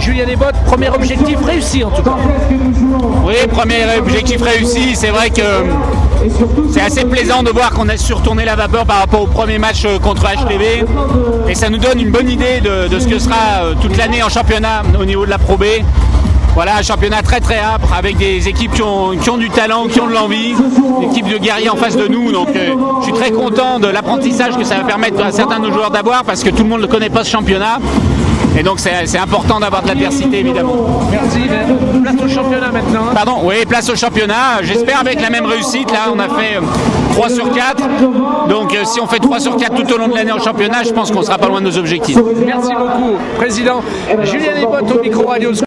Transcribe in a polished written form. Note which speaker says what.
Speaker 1: Julien Desbottes, premier objectif réussi en tout cas.
Speaker 2: Oui, premier objectif réussi. C'est vrai que c'est assez plaisant de voir qu'on a su retourner la vapeur par rapport au premier match contre HTV. Et ça nous donne une bonne idée de ce que sera toute l'année en championnat au niveau de la Pro B. Voilà, un championnat très très âpre avec des équipes qui ont du talent, qui ont de l'envie, une équipe de guerriers en face de nous. Donc je suis très content de l'apprentissage que ça va permettre à certains de nos joueurs d'avoir parce que tout le monde ne connaît pas ce championnat. Et donc c'est important d'avoir de l'adversité évidemment.
Speaker 1: Merci. Place au championnat maintenant.
Speaker 2: Pardon, oui, place au championnat. J'espère avec la même réussite. Là, on a fait 3 sur 4. Donc si on fait 3 sur 4 tout au long de l'année en championnat, je pense qu'on sera pas loin de nos objectifs.
Speaker 1: Merci beaucoup, Président Julien Desbottes au micro Radio.